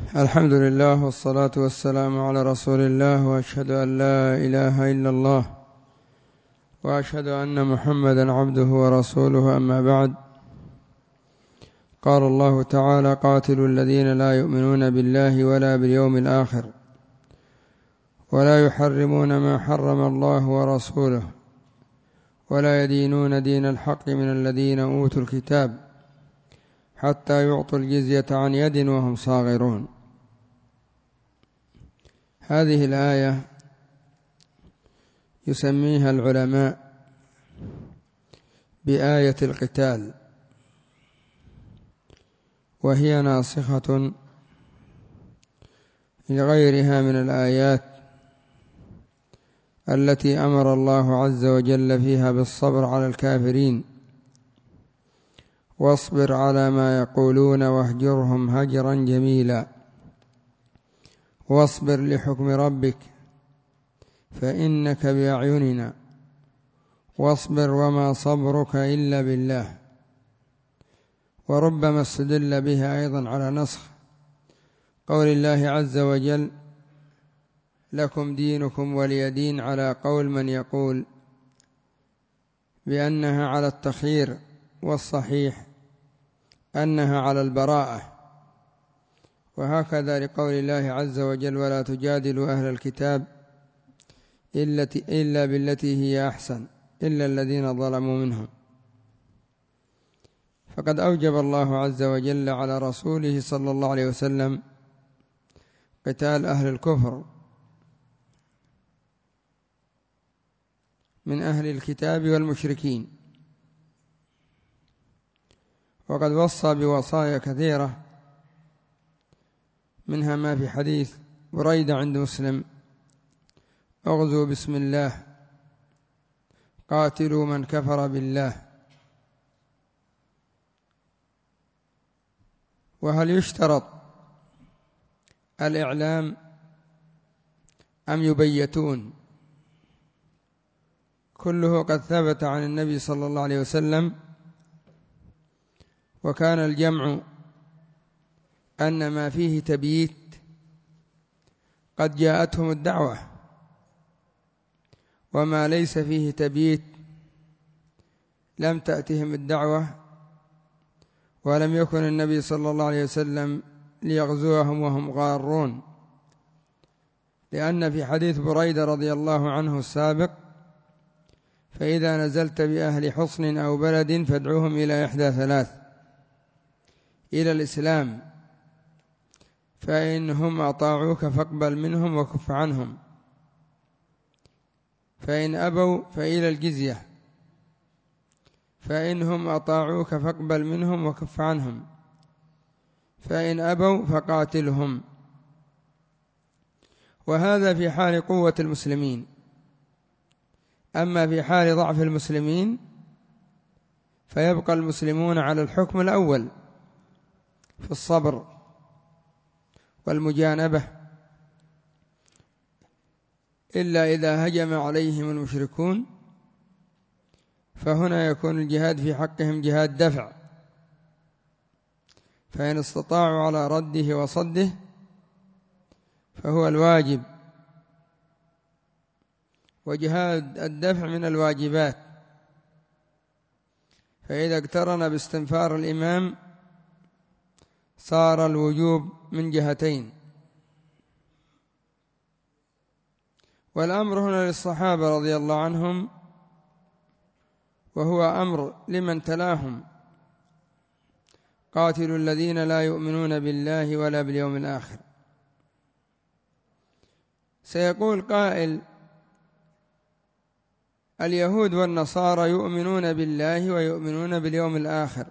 الحمد لله والصلاة والسلام على رسول الله، وأشهد أن لا إله إلا الله، وأشهد أن محمدا عبده ورسوله. أما بعد، قال الله تعالى: قاتلوا الذين لا يؤمنون بالله ولا باليوم الآخر ولا يحرمون ما حرم الله ورسوله ولا يدينون دين الحق من الذين أوتوا الكتاب حتى يعطوا الجزية عن يد وهم صاغرون. هذه الآية يسميها العلماء بآية القتال، وهي ناسخة لغيرها من الآيات التي أمر الله عز وجل فيها بالصبر على الكافرين: واصبر على ما يقولون واهجرهم هجرا جميلا، واصبر لحكم ربك فإنك بأعيننا، واصبر وما صبرك إلا بالله. وربما استدل بها أيضا على نسخ قول الله عز وجل: لكم دينكم ولي دين، على قول من يقول بأنها على التخيير، والصحيح أنها على البراءة. وهكذا لقول الله عز وجل: ولا تجادلوا أهل الكتاب إلا بالتي هي أحسن إلا الذين ظلموا منهم. فقد أوجب الله عز وجل على رسوله صلى الله عليه وسلم قتال أهل الكفر من أهل الكتاب والمشركين، وقد وصى بوصايا كثيرة، منها ما في حديث بريدة عند مسلم: اغزوا بسم الله، قاتلوا من كفر بالله. وهل يشترط الإعلام أم يبيتون؟ كله قد ثبت عن النبي صلى الله عليه وسلم، وكان الجمع أن ما فيه تبييت قد جاءتهم الدعوة، وما ليس فيه تبييت لم تأتهم الدعوة، ولم يكن النبي صلى الله عليه وسلم ليغزوهم وهم غارون. لأن في حديث بريدة رضي الله عنه السابق: فإذا نزلت بأهل حصن أو بلد فادعوهم إلى إحدى ثلاث: إلى الإسلام، فإنهم أطاعوك فاقبل منهم وكف عنهم، فإن أبوا فإلى الجزية، فإنهم أطاعوك فاقبل منهم وكف عنهم، فإن أبوا فقاتلهم. وهذا في حال قوة المسلمين. أما في حال ضعف المسلمين فيبقى المسلمون على الحكم الأول في الصبر والمجانبة، إلا إذا هجم عليهم المشركون، فهنا يكون الجهاد في حقهم جهاد دفع، فإن استطاعوا على رده وصده فهو الواجب، وجهاد الدفع من الواجبات. فإذا اقترن باستنفار الإمام صار الوجوب من جهتين. والأمر هنا للصحابة رضي الله عنهم، وهو أمر لمن تلاهم: قاتلوا الذين لا يؤمنون بالله ولا باليوم الآخر. سيقول قائل: اليهود والنصارى يؤمنون بالله ويؤمنون باليوم الآخر.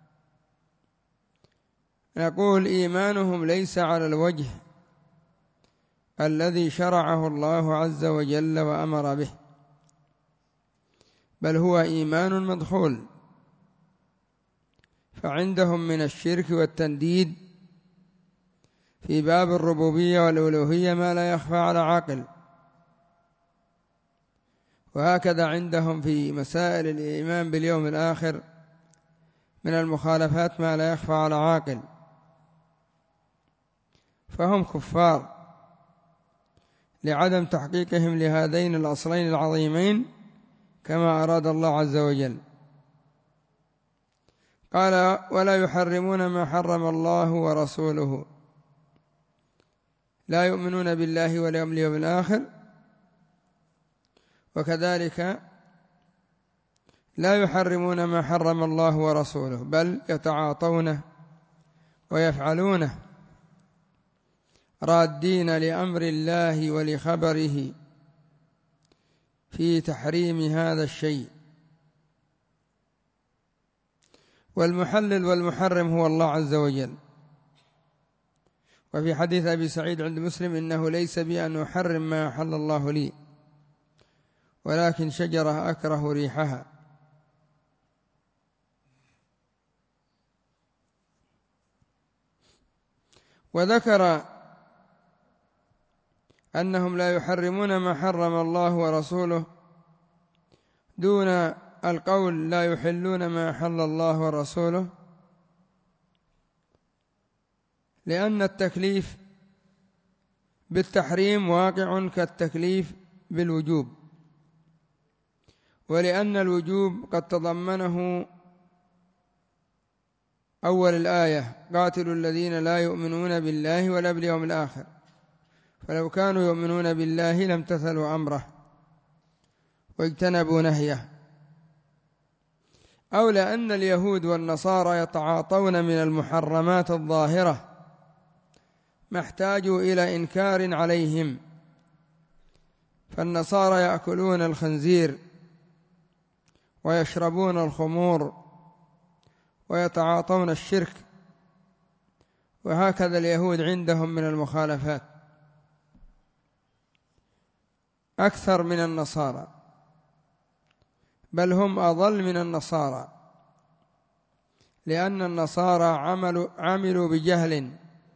نقول: إيمانهم ليس على الوجه الذي شرعه الله عز وجل وأمر به، بل هو إيمان مدخول. فعندهم من الشرك والتنديد في باب الربوبية والألوهية ما لا يخفى على عاقل، وهكذا عندهم في مسائل الإيمان باليوم الآخر من المخالفات ما لا يخفى على عاقل. فهم كفار لعدم تحقيقهم لهذين الأصلين العظيمين كما أراد الله عز وجل. قال ولا يحرمون ما حرم الله ورسوله، لا يؤمنون بالله واليوم الآخر، وكذلك لا يحرمون ما حرم الله ورسوله بل يتعاطونه ويفعلونه رادين لأمر الله ولخبره في تحريم هذا الشيء. والمحلل والمحرم هو الله عز وجل. وفي حديث أبي سعيد عند مسلم إنه ليس بي أن أحرم ما أحل الله لي ولكن شجرة أكره ريحها. وذكر أنهم لا يحرمون ما حرم الله ورسوله دون القول لا يحلون ما أحل الله ورسوله، لأن التكليف بالتحريم واقع كالتكليف بالوجوب، ولأن الوجوب قد تضمنه أول الآية قاتلوا الذين لا يؤمنون بالله ولا باليوم الآخر، فلو كانوا يؤمنون بالله لامتثلوا أمره واجتنبوا نهيه. أو لأن اليهود والنصارى يتعاطون من المحرمات الظاهرة ما احتاجوا إلى إنكار عليهم، فالنصارى يأكلون الخنزير ويشربون الخمور ويتعاطون الشرك، وهكذا اليهود عندهم من المخالفات أكثر من النصارى، بل هم أضل من النصارى، لأن النصارى عملوا بجهل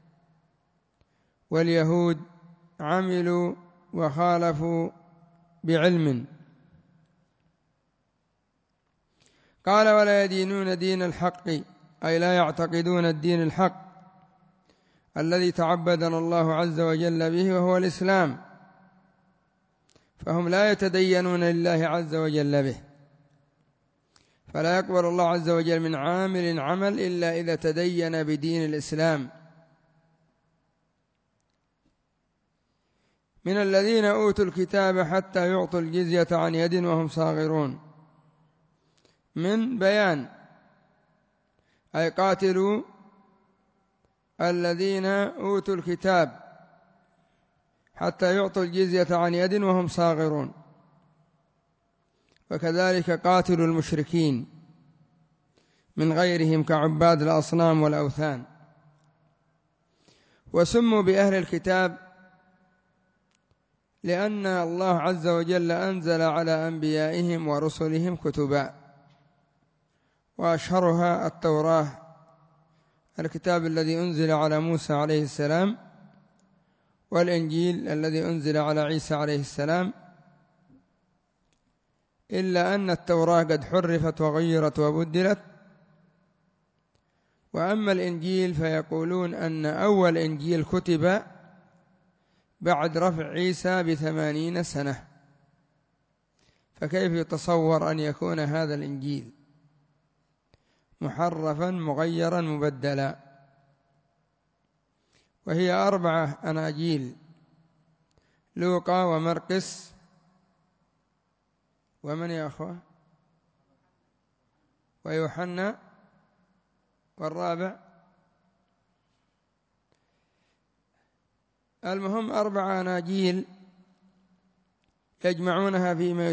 واليهود عملوا وخالفوا بعلم. قال ولا يدينون دين الحق، أي لا يعتقدون الدين الحق الذي تعبدنا الله عز وجل به وهو الإسلام، فهم لا يتدينون لله عز وجل به، فلا يقبل الله عز وجل من عامل عمل إلا إذا تدين بدين الإسلام. من الذين أوتوا الكتاب حتى يعطوا الجزية عن يد وهم صاغرون، من بيان أي قاتلوا الذين أوتوا الكتاب حتى يعطوا الجزية عن يد وهم صاغرون، وكذلك قاتلوا المشركين من غيرهم كعباد الأصنام والأوثان. وسموا بأهل الكتاب لأن الله عز وجل أنزل على أنبيائهم ورسلهم كتبا، وأشهرها التوراة، الكتاب الذي أنزل على موسى عليه السلام، والإنجيل الذي أنزل على عيسى عليه السلام، إلا أن التوراة قد حرفت وغيرت وبدلت. وأما الإنجيل فيقولون أن أول إنجيل كتب بعد رفع عيسى ب80 سنة، فكيف يتصور أن يكون هذا الإنجيل محرفا مغيرا مبدلا؟ وهي 4 أناجيل: لوقا ومرقس ومن يا أخوة ويوحنا، والرابع المهم 4 أناجيل يجمعونها فيما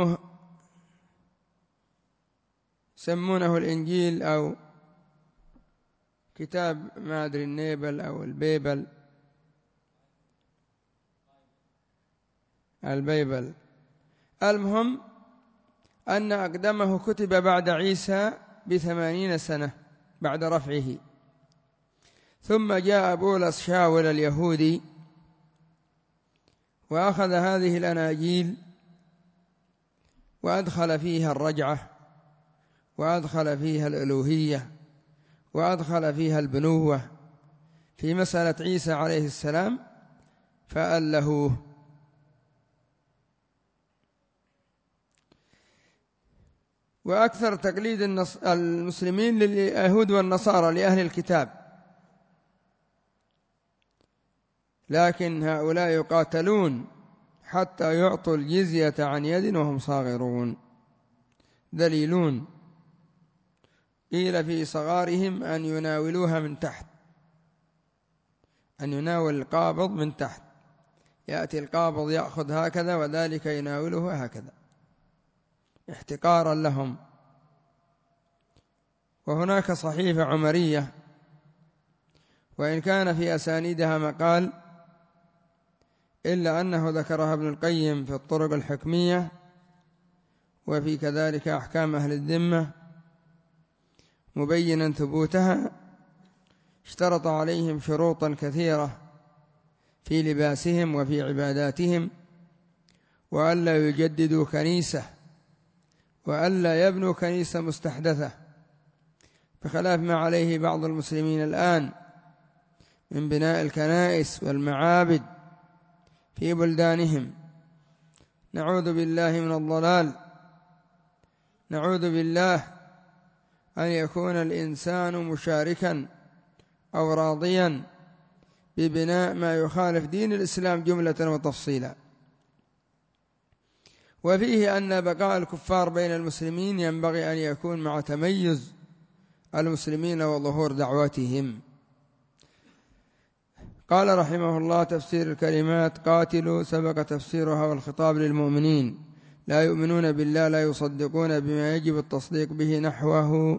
يسمونه الإنجيل أو كتاب ما أدري النيبل أو البيبل. المهم أن أقدمه كتب بعد عيسى ب80 سنة بعد رفعه، ثم جاء بولس شاول اليهودي وأخذ هذه الأناجيل وأدخل فيها الرجعة، وأدخل فيها الألوهية، وأدخل فيها البنوة في مسألة عيسى عليه السلام فألهوه. وأكثر تقليد المسلمين لليهود والنصارى لأهل الكتاب، لكن هؤلاء يقاتلون حتى يعطوا الجزية عن يد وهم صاغرون ذليلون، قيل في صغارهم أن يناولوها من تحت، أن يناول القابض من تحت، يأتي القابض يأخذ هكذا وذلك يناوله هكذا احتقارا لهم. وهناك صحيفة عمرية وإن كان في أسانيدها مقال إلا أنه ذكرها ابن القيم في الطرق الحكمية وفي كذلك أحكام أهل الذمة مبينا ثبوتها. اشترط عليهم شروطا كثيرة في لباسهم وفي عباداتهم، وألا يجددوا كنيسة، وألا يبنوا كنيسة مستحدثة، بخلاف ما عليه بعض المسلمين الآن من بناء الكنائس والمعابد في بلدانهم. نعوذ بالله من الضلال، نعوذ بالله أن يكون الإنسان مشاركا أو راضيا ببناء ما يخالف دين الإسلام جملة وتفصيلا. وفيه أن بقاء الكفار بين المسلمين ينبغي أن يكون مع تميز المسلمين وظهور دعوتهم. قال رحمه الله: تفسير الكلمات: قاتلوا سبق تفسيرها والخطاب للمؤمنين، لا يؤمنون بالله، لا يصدقون بما يجب التصديق به نحوه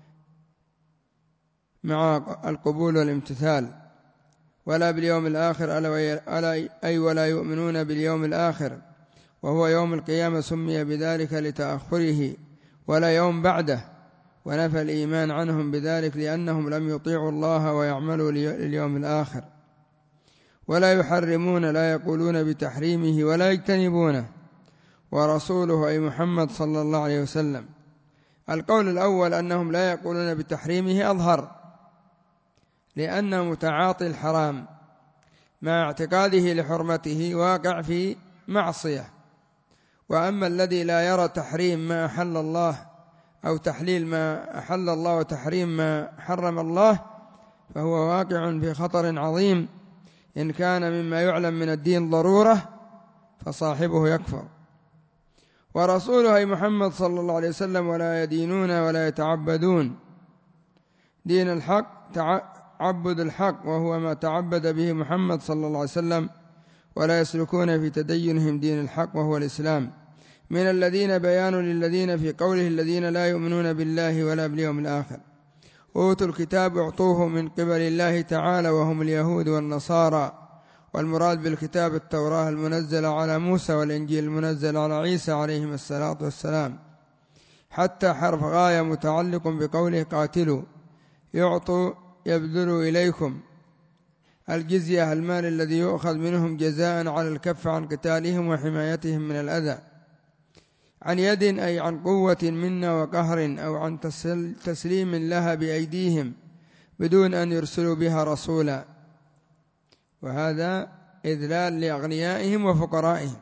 مع القبول والامتثال، ولا باليوم الآخر ولا يؤمنون باليوم الآخر وهو يوم القيامة سمي بذلك لتأخره، ولا يوم بعده، ونفى الإيمان عنهم بذلك لأنهم لم يطيعوا الله ويعملوا لليوم الآخر. ولا يحرمون، لا يقولون بتحريمه ولا يجتنبونه، ورسوله أي محمد صلى الله عليه وسلم. القول الأول أنهم لا يقولون بتحريمه أظهر، لأن متعاطي الحرام مع اعتقاده لحرمته واقع في معصية. وأما الذي لا يرى تحريم ما أحل الله أو تحليل ما أحل الله وتحريم ما حرم الله فهو واقع في خطر عظيم. إن كان مما يعلم من الدين ضرورة فصاحبه يكفر. ورسوله أي محمد صلى الله عليه وسلم ولا يدينون ولا يتعبدون دين الحق، تعبد الحق وهو ما تعبد به محمد صلى الله عليه وسلم، ولا يسلكون في تدينهم دين الحق وهو الإسلام. من الذين بيان للذين في قوله الذين لا يؤمنون بالله ولا باليوم الآخر. أوتوا الكتاب اعطوه من قبل الله تعالى وهم اليهود والنصارى، والمراد بالكتاب التوراة المنزل على موسى والإنجيل المنزل على عيسى عليهم الصلاة والسلام، حتى حرف غاية متعلق بقوله قاتلوا، يعطوا يبذلوا إليكم الجزية، المال الذي يؤخذ منهم جزاء على الكف عن قتالهم وحمايتهم من الأذى، عن يد أي عن قوة منا وقهر، أو عن تسليم لها بأيديهم بدون أن يرسلوا بها رسولا، وهذا إذلال لأغنيائهم وفقرائهم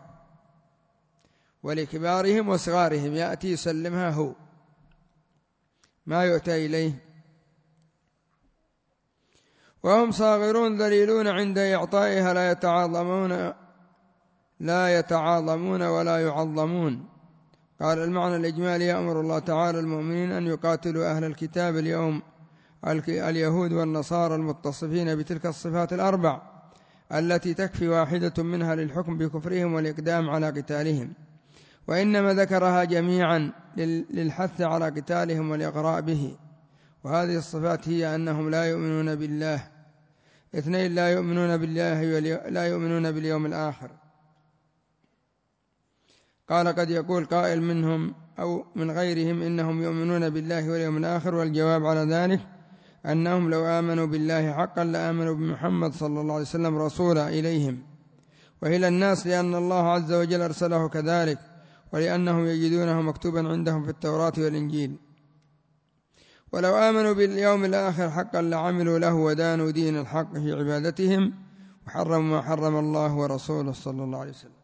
ولكبارهم وصغارهم، يأتي يسلمها هو ما يؤتى إليه. وهم صاغرون ذليلون عند إعطائها، لا يتعاظمون ولا يعظمون. قال المعنى الإجمالي: يأمر الله تعالى المؤمنين أن يقاتلوا أهل الكتاب اليوم اليهود والنصارى المتصفين بتلك الصفات الأربع التي تكفي واحدة منها للحكم بكفرهم والإقدام على قتالهم، وإنما ذكرها جميعا للحث على قتالهم والإقراء به. وهذه الصفات هي أنهم لا يؤمنون بالله، 2 لا يؤمنون بالله ولا يؤمنون باليوم الآخر. قال قد يقول قائل منهم أو من غيرهم إنهم يؤمنون بالله واليوم الآخر، والجواب على ذلك أنهم لو آمنوا بالله حقا لآمنوا بمحمد صلى الله عليه وسلم رسولا إليهم وإلى الناس، لأن الله عز وجل أرسله كذلك، ولأنهم يجدونه مكتوبا عندهم في التوراة والإنجيل. ولو آمنوا باليوم الآخر حقا لعملوا له ودانوا دين الحق في عبادتهم وحرموا ما حرم الله ورسوله صلى الله عليه وسلم.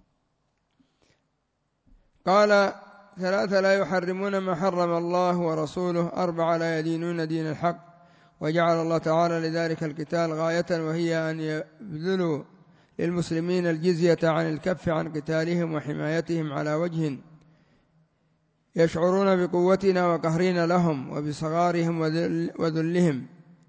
قال 3 لا يحرمون ما حرم الله ورسوله. 4 لا يدينون دين الحق. وجعل الله تعالى لذلك القتال غاية، وهي أن يبذلوا للمسلمين الجزية عن الكف عن قتالهم وحمايتهم على وجه يشعرون بقوتنا وقهرنا لهم وبصغارهم وذلهم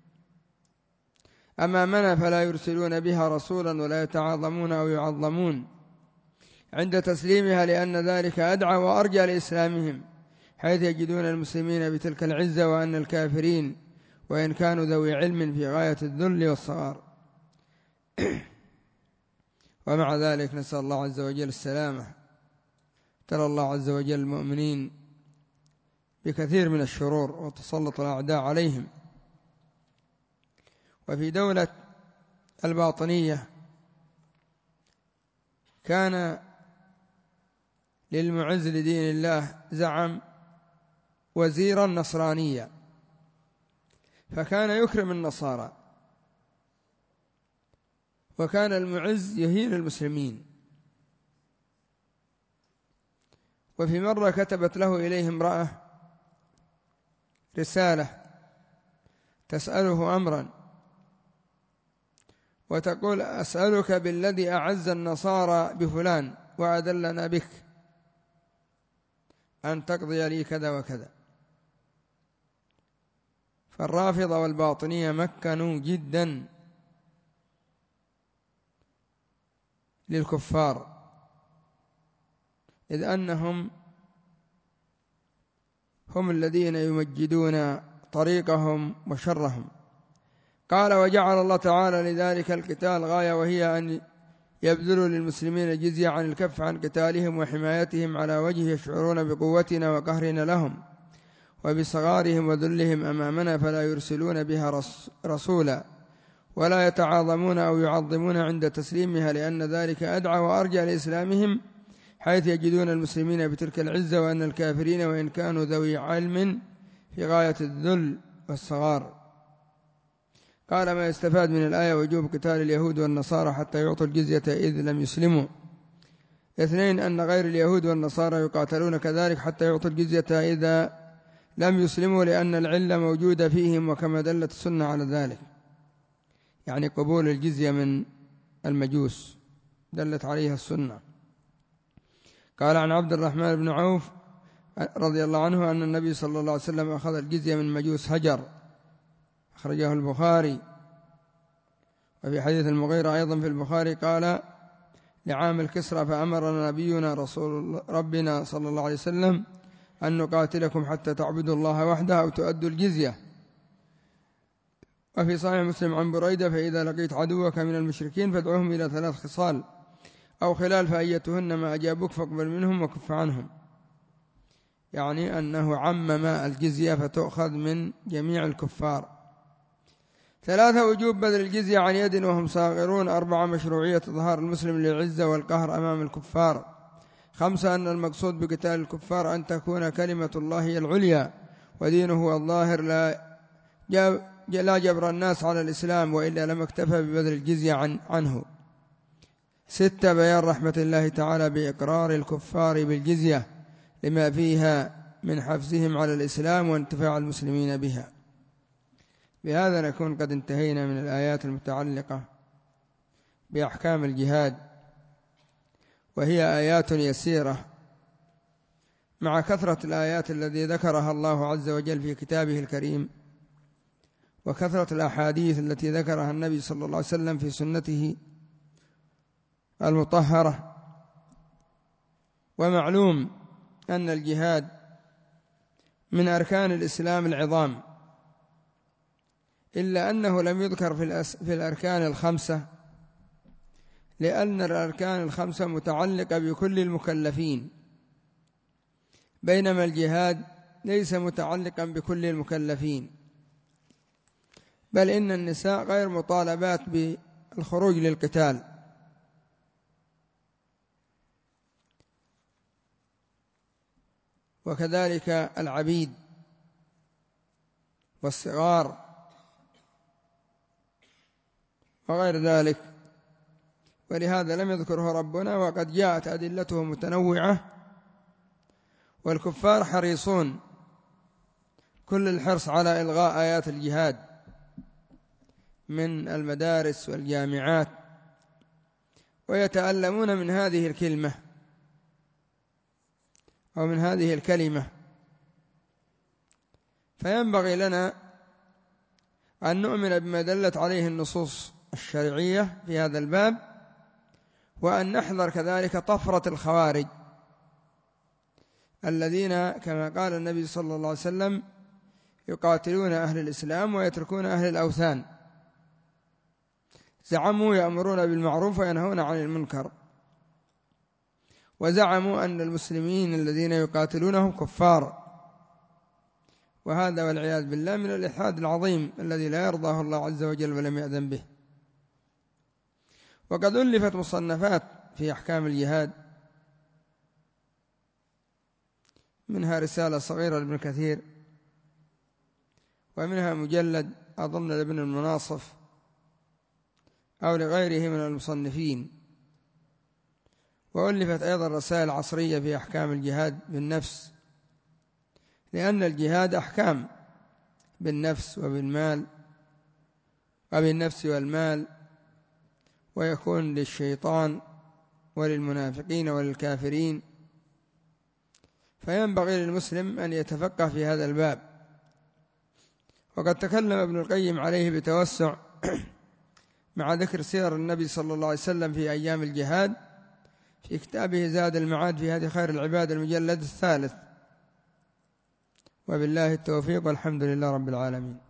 أمامنا، فلا يرسلون بها رسولا ولا يتعاظمون أو يعظمون عند تسليمها، لأن ذلك أدعى وأرجى لإسلامهم، حيث يجدون المسلمين بتلك العزة، وأن الكافرين وإن كانوا ذوي علم في غاية الذل والصغار. ومع ذلك نسأل الله عز وجل السلامة. ترى الله عز وجل المؤمنين بكثير من الشرور وتسلط الأعداء عليهم. وفي دولة الباطنية كان للمعز لدين الله زعم وزيرا نصرانيا، فكان يكرم النصارى، وكان المعز يهين المسلمين. وفي مرة كتبت له إليه امرأة رسالة تسأله أمرا، وتقول: أسألك بالذي أعز النصارى بفلان وأذلنا بك أن تقضي لي كذا وكذا. فالرافضة والباطنية مكنوا جدا للكفار، إذ أنهم هم الذين يمجدون طريقهم وشرهم. قال: وجعل الله تعالى لذلك القتال غاية، وهي أن يبذلوا للمسلمين الجزية عن الكف عن قتالهم وحمايتهم على وجه يشعرون بقوتنا وقهرنا لهم وبصغارهم وذلهم أمامنا، فلا يرسلون بها رسولا ولا يتعاظمون أو يعظمون عند تسليمها، لأن ذلك أدعى وأرجى لإسلامهم، حيث يجدون المسلمين بتلك العزة، وأن الكافرين وإن كانوا ذوي علم في غاية الذل والصغار. قال: ما يستفاد من الآية وجوب قتال اليهود والنصارى حتى يعطوا الجزية إذ لم يسلموا. 2 أن غير اليهود والنصارى يقاتلون كذلك حتى يعطوا الجزية إذا لم يسلموا، لأن العلة موجودة فيهم، وكما دلت السنة على ذلك، يعني قبول الجزية من المجوس دلت عليها السنة. قال: عن عبد الرحمن بن عوف رضي الله عنه أن النبي صلى الله عليه وسلم أخذ الجزية من مجوس هجر، أخرجه البخاري. وفي حديث المغيرة أيضا في البخاري قال: لعام الكسرى: فأمرنا نبينا رسول ربنا صلى الله عليه وسلم أن نقاتلكم حتى تعبدوا الله وحده أو تؤدوا الجزية. وفي صحيح مسلم عن بريدة: فإذا لقيت عدوك من المشركين فادعوهم إلى 3 خصال أو خلال، فأيتهن ما أجابوك فاقبل منهم وكف عنهم، يعني أنه عمم الجزية فتؤخذ من جميع الكفار. 3 وجوب بذل الجزية عن يد وهم صاغرون. 4 مشروعية إظهار المسلم للعزة والقهر أمام الكفار. 5 أن المقصود بقتال الكفار أن تكون كلمة الله هي العليا ودينه هو الظاهر، لا جبر الناس على الإسلام، وإلا لم اكتفى ببذل الجزية عنه. 6 بيان رحمة الله تعالى بإقرار الكفار بالجزية لما فيها من حفزهم على الإسلام وانتفاع المسلمين بها. بهذا نكون قد انتهينا من الآيات المتعلقة بأحكام الجهاد، وهي آيات يسيرة مع كثرة الآيات التي ذكرها الله عز وجل في كتابه الكريم، وكثرة الأحاديث التي ذكرها النبي صلى الله عليه وسلم في سنته المطهرة. ومعلوم أن الجهاد من أركان الإسلام العظام، إلا أنه لم يذكر في الأركان الخمسة، لأن الأركان الخمسة متعلقة بكل المكلفين، بينما الجهاد ليس متعلقا بكل المكلفين، بل إن النساء غير مطالبات بالخروج للقتال. وكذلك العبيد والصغار وغير ذلك، ولهذا لم يذكره ربنا، وقد جاءت أدلته متنوعة، والكفار حريصون كل الحرص على إلغاء آيات الجهاد من المدارس والجامعات، ويتألمون من هذه الكلمة أو من هذه الكلمة. فينبغي لنا أن نؤمن بما دلت عليه النصوص الشرعية في هذا الباب، وأن نحذر كذلك طفرة الخوارج الذين كما قال النبي صلى الله عليه وسلم يقاتلون أهل الإسلام ويتركون أهل الأوثان، زعموا يأمرون بالمعروف وينهون عن المنكر، وزعموا أن المسلمين الذين يقاتلونهم كفار، وهذا والعياذ بالله من الإلحاد العظيم الذي لا يرضاه الله عز وجل ولم يأذن به. وقد ألفت مصنفات في أحكام الجهاد، منها رسالة صغيرة لابن كثير، ومنها مجلد أظن لابن المناصف أو لغيره من المصنفين، وألفت أيضا رسائل عصرية في أحكام الجهاد بالنفس، لأن الجهاد أحكام بالنفس وبالمال وبالنفس والمال، ويكون للشيطان وللمنافقين وللكافرين، فينبغي للمسلم أن يتفقه في هذا الباب. وقد تكلم ابن القيم عليه بتوسع مع ذكر سير النبي صلى الله عليه وسلم في أيام الجهاد في كتابه زاد المعاد في هدي خير العباد المجلد 3. وبالله التوفيق، والحمد لله رب العالمين.